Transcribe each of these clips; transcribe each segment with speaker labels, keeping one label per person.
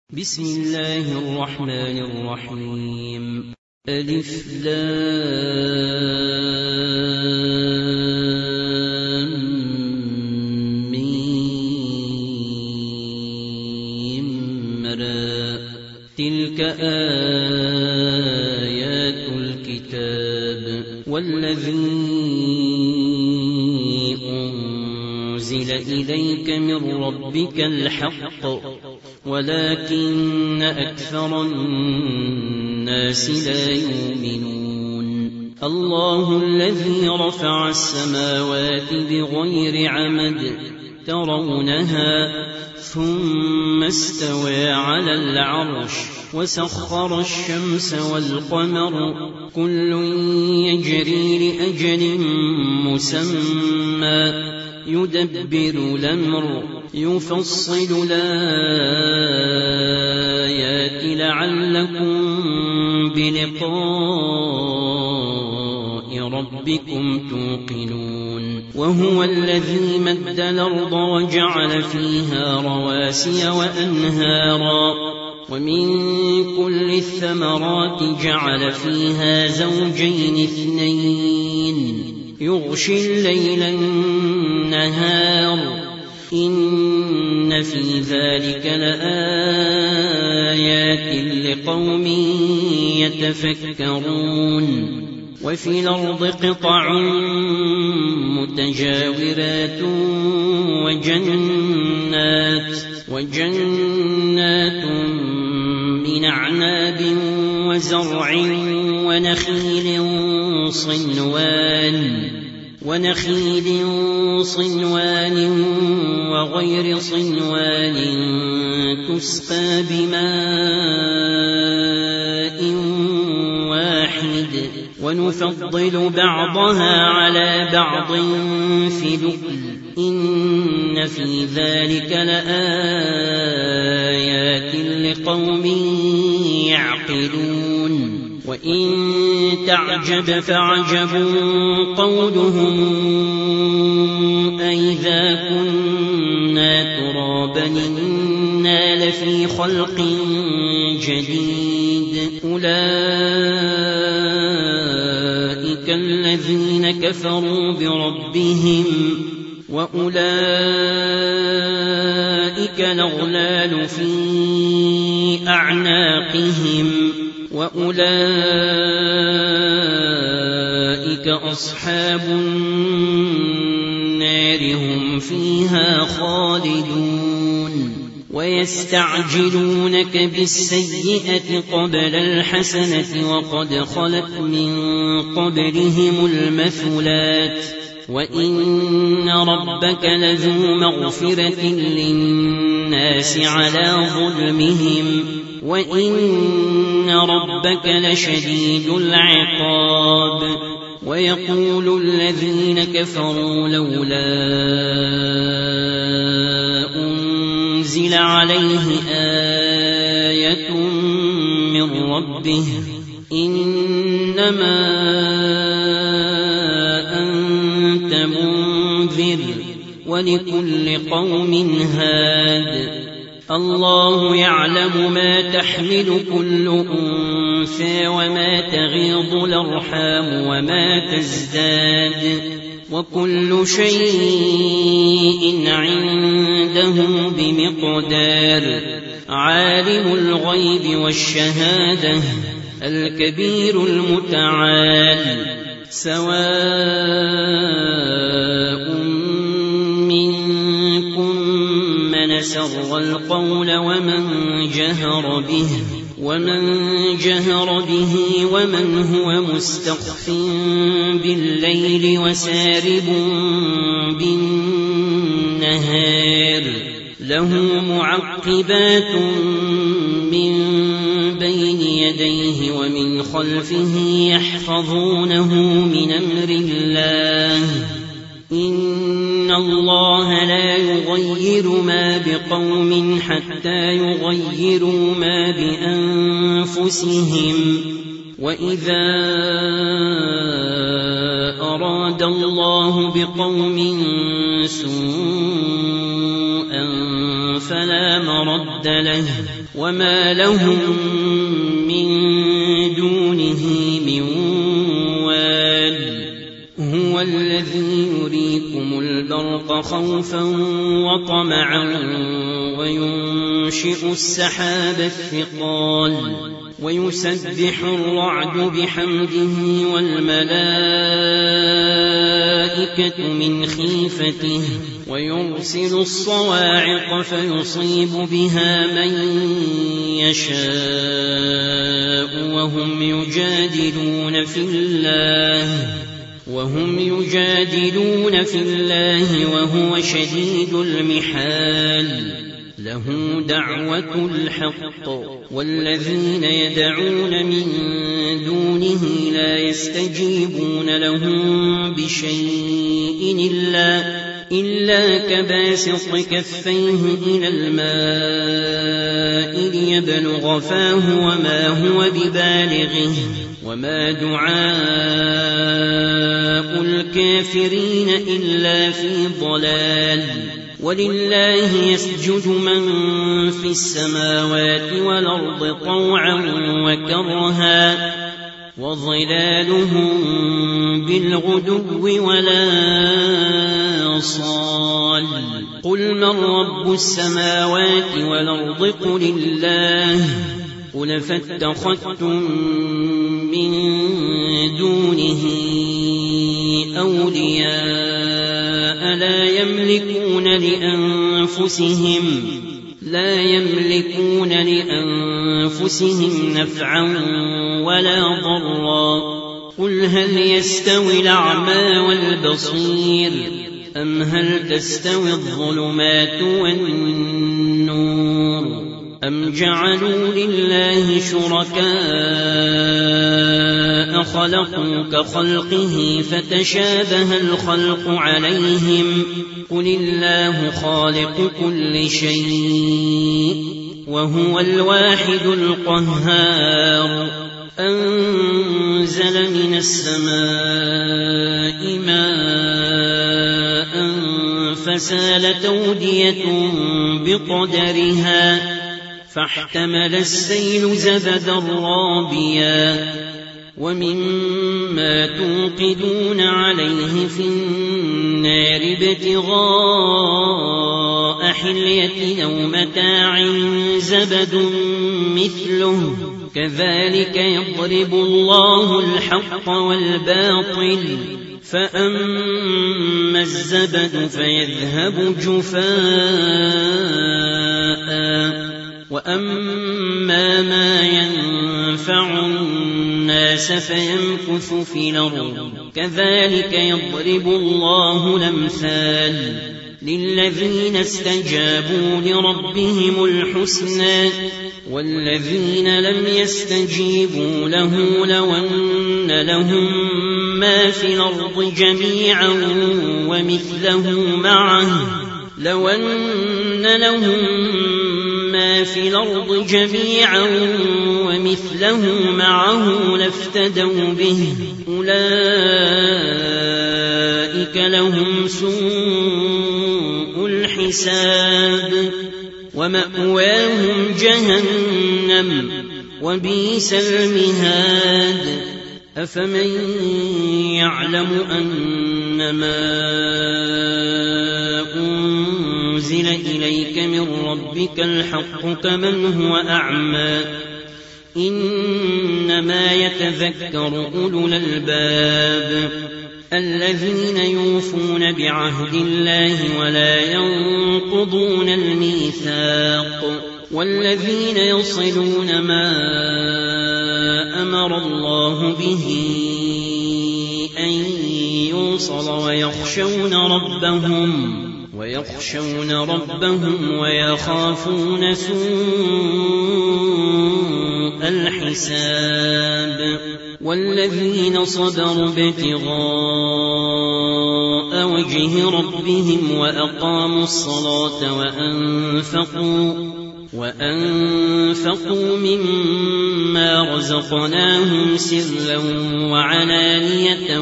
Speaker 1: بسم الله الرحمن الرحيم. ألف لام ميم را تلك آيات الكتاب والذي أنزل إليك من ربك الحق ولكن أكثر الناس لا يؤمنون. الله الذي رفع السماوات بغير عمد ترونها ثم استوى على العرش وسخر الشمس والقمر كل يجري لأجل مسمى يدبر الأمر يفصل الآيات لعلكم بلقاء ربكم توقنون. وهو الذي مد الأرض وجعل فيها رواسي وأنهارا ومن كل الثمرات جعل فيها زوجين اثنين يغشي الليل النهار إن في ذلك لآيات لقوم يتفكرون. وفي الأرض قطع متجاورات وجنات من أعناب وزرع ونخيل صنوان وغير صنوان تسقى بماء واحد ونفضل بعضها على بعض في الأكل إن في ذلك لآيات لقوم يعقلون. وإن تعجب فعجب قولهم أئذا كنا ترابا إنا لفي خلق جديد أولئك الذين كفروا بربهم وأولئك الأغلال في أعناقهم وأولئك أصحاب النار هم فيها خالدون. ويستعجلونك بالسيئة قبل الحسنة وقد خلت من قبلهم المثلات وإن ربك لذو مغفرة للناس على ظلمهم وإن ربك لشديد العقاب. ويقول الذين كفروا لولا أنزل عليه آية من ربه إنما أنت منذر ولكل قوم هاد. الله يعلم ما تحمل كل أنثى وما تغيض الأرحام وما تزداد وكل شيء عنده بمقدار. عالم الغيب والشهادة الكبير المتعال سواء منكم من سر القول ومن جهر به ومن هو مستخف بالليل وسارب بالنهار له معقبات من بين يديه ومن خلفه يحفظونه من أمر الله إن الله لا يغير ما بقوم حتى يغيروا ما بأنفسهم وإذا أراد الله بقوم سوءا فلا مرد مرد له وما لهم من دونه من وال هو الذي يريكم البرق خوفا وطمعا وينشئ السحاب الثقال ويسبح الرعد بحمده والملائكة من خيفته ويرسل الصواعق فيصيب بها من يشاء وهم يجادلون في الله وهو شديد المحال له دعوة الحق والذين يدعون من دونه لا يستجيبون لهم بشيء إلا كباسط كفيه إلى الماء ليبلغ فاه وما هو ببالغه وما دعاء الكافرين إلا في ضلال ولله يسجد من في السماوات والأرض طوعا وكرها وظلالهم بالغدو ولا صال قل من رب السماوات والأرض قل الله قل فاتخذتم من دونه أولياء لا يملكون لأنفسهم نفعا ولا ضرا قل هل يستوي الأعمى والبصير أم هل تستوي الظلمات والنور أم جعلوا لله شركاء خلقوا كخلقه فتشابه الخلق عليهم قل الله خالق كل شيء وهو الواحد القهار أنزل من السماء ماء فسالت أودية بقدرها فاحتمل السيل زبدا رابيا ومما توقدون عليه في النار ابتغاء حلية أو متاع زبد مثله كذلك يضرب الله الحق والباطل فأما الزبد فيذهب جفاء وأما ما ينفع الناس فيمكث في الأرض كذلك يضرب الله الأمثال للذين استجابوا لربهم الحسنى والذين لم يستجيبوا له لو أن لهم ما في الأرض جميعا ومثله معه لافتدوا به أولئك لهم سوء الحساب ومأواهم جهنم وبئس المهاد أفمن يعلم أنما أنزل إليك من ربك الحق كمن هو أعمى إنما يتذكر أولو الألباب الذين يوفون بعهد الله ولا ينقضون الميثاق والذين يصلون ما أمر الله به أن يوصل ويخشون ربهم ويخافون سوء الحساب والذين صبروا ابتغاء وجه ربهم وأقاموا الصلاة وأنفقوا مما رزقناهم سرا وعلانية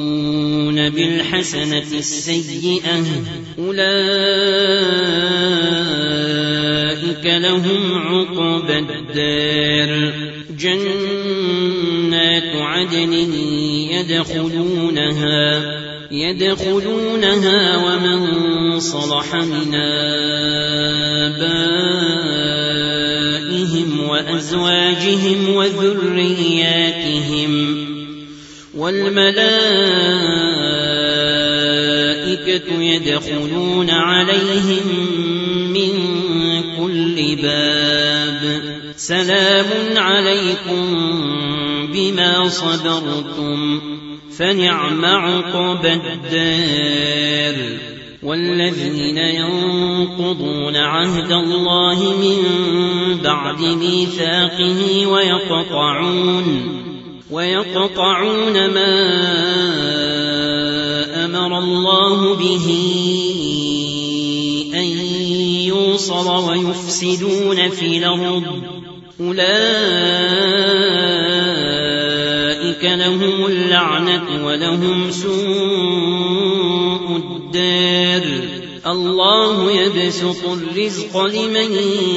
Speaker 1: ويدرؤون بالحسنة السيئة أولئك أولئك لهم عقبى الدار جنات عدن يدخلونها ومن صلح من آبائهم وأزواجهم وذرياتهم والملائكة يدخلون عليهم من كل باب سلام عليكم بما صبرتم فنعم عقبى الدار والذين ينقضون عهد الله من بعد ميثاقه ويقطعون ما أمر الله به أن يوصل ويفسدون في الأرض أولئك لهم اللعنة ولهم سوء الدار الله يبسط الرزق لمن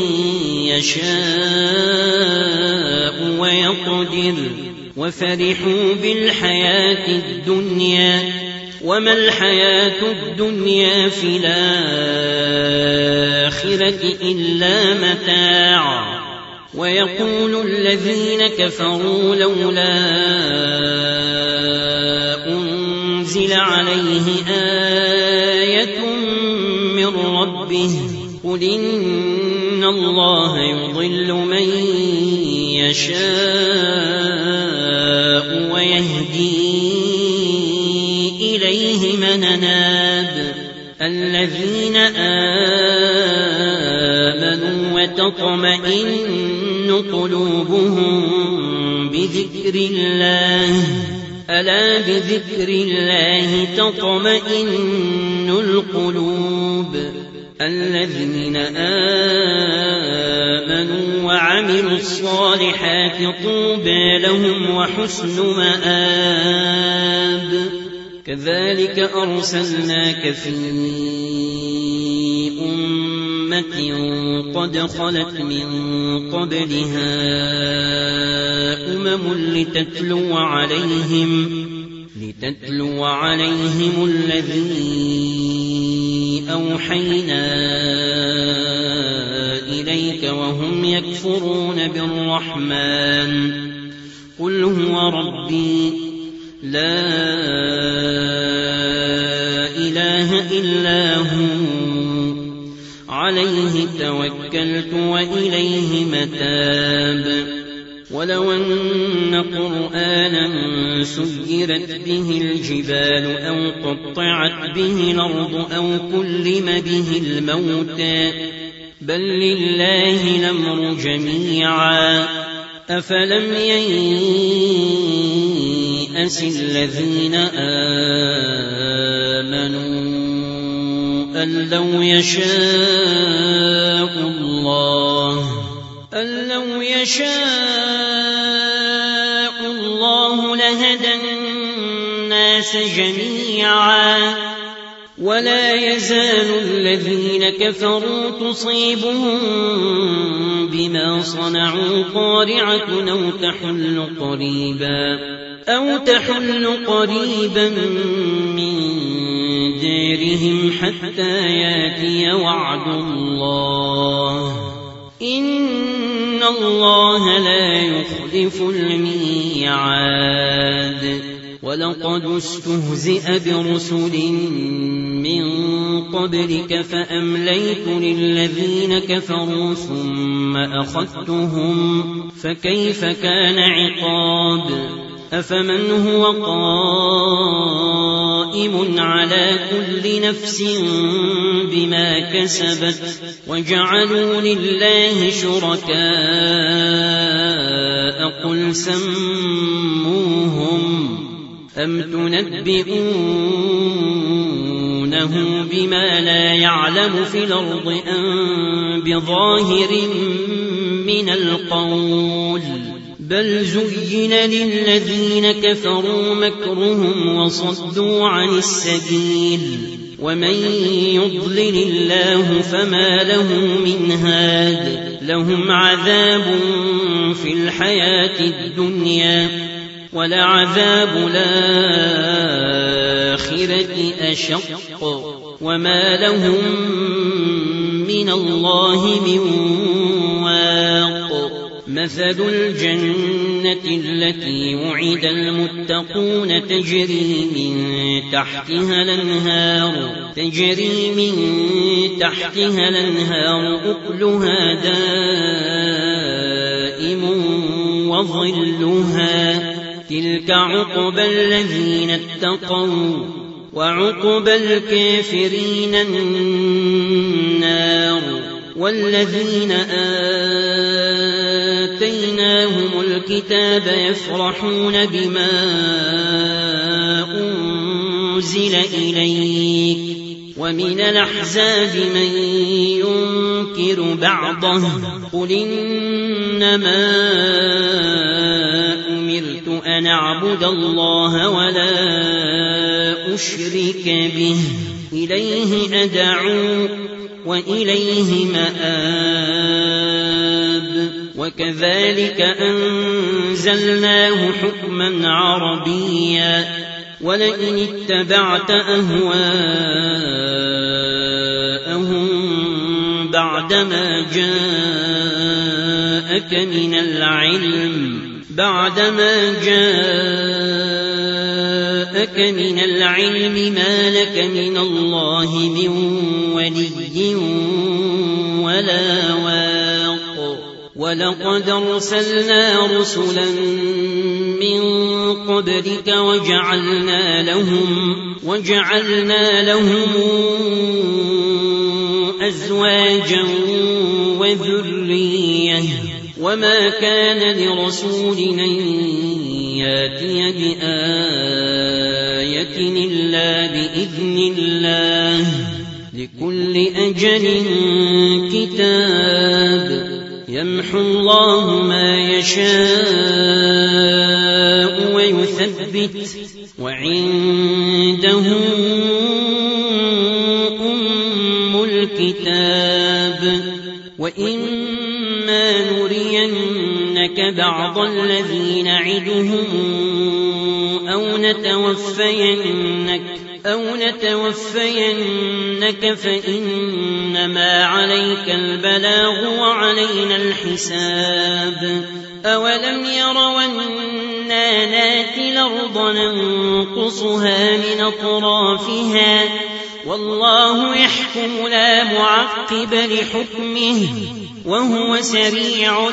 Speaker 1: يشاء ويقدر وفرحوا بالحياة الدنيا وما الحياة الدنيا في الآخرة إلا متاع ويقول الذين كفروا لولا أنزل عليه آية من ربه قل إن الله يضل من يشاء ويهدي إليه من أناب الذين آمنوا وتطمئن قلوبهم بذكر الله ألا بذكر الله تطمئن القلوب الذين آمنوا وعملوا الصالحات طوبى لهم وحسن مآب كذلك أرسلناك في أمة قد خلت من قبلها لتتلو عليهم الذي أوحينا إليك وهم يكفرون بالرحمن قل هو ربي لا إله إلا هو عليه توكلت وإليه متاب ولو أن قرآنا سيرت به الجبال أو قطعت به الأرض أو كلم به الموتى بل لله الأمر جميعا أفلم ييأس الذين آمنوا أن لو يشاء الله لهدى الناس جميعا ولا يزال الذين كفروا تصيبهم بما صنعوا قارعة أو تحل قريبا من دارهم حتى ياتي وعد الله إن الله لا يخلف الميعاد ولقد استهزئ برسل من قبلك فأمليت للذين كفروا ثم أخذتهم فكيف كان عقاب أفمن هو قائم على كل نفس بما كسبت وجعلوا لله شركاء قل سموهم أم تنبئونه بما لا يعلم في الأرض أم بظاهر من القول بل زين للذين كفروا مكرهم وصدوا عن السبيل ومن يضلل الله فما له من هاد لهم عذاب في الحياة الدنيا ولعذاب الآخرة أشق وما لهم من الله من واق مثل الجنة التي وعد المتقون تجري من تحتها الأنهار أكلها دائم وظلها تلك عقبى الذين اتقوا وعقبى الكافرين النار والذين آتيناهم الكتاب يفرحون بما أنزل إليك ومن الأحزاب من ينكر بعضه قل إنما أمرت أن أعبد الله ولا أشرك به إليه أدعو وإليه مآب وكذلك أنزلناه حكما عربيا ولئن اتبعت أهواءهم بعدما جاءك من العلم ما لك من الله من ولي ولا واق ولقد أرسلنا رسلا من قبلك وجعلنا لهم أزواجا وذرية وما كان لرسول أن يأتي بآية إلا بإذن الله لكل أجل كتاب يمحو الله ما يشاء ويثبت وعنده أم الكتاب وإما نرينك بعض الذي نعدهم أو نتوفينك فإنما عليك البلاغ وعلينا الحساب أولم يروا أنا ناتي الأرض ننقصها من أطرافها والله يحكم لا معقب لحكمه وهو سريع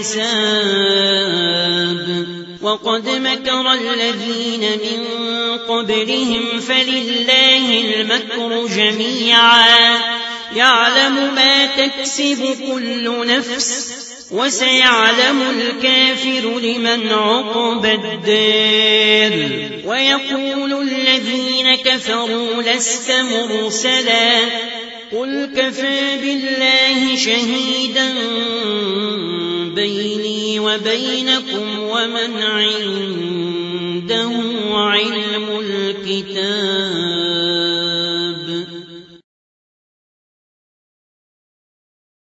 Speaker 1: الحساب وقد مكر الذين من قبلهم فلله المكر جميعا يعلم ما تكسب كل نفس وسيعلم الكافر لمن عقبى الدار ويقول الذين كفروا لست مرسلا قل كفى بالله شهيدا بيني وبينكم ومن عنده علم الكتاب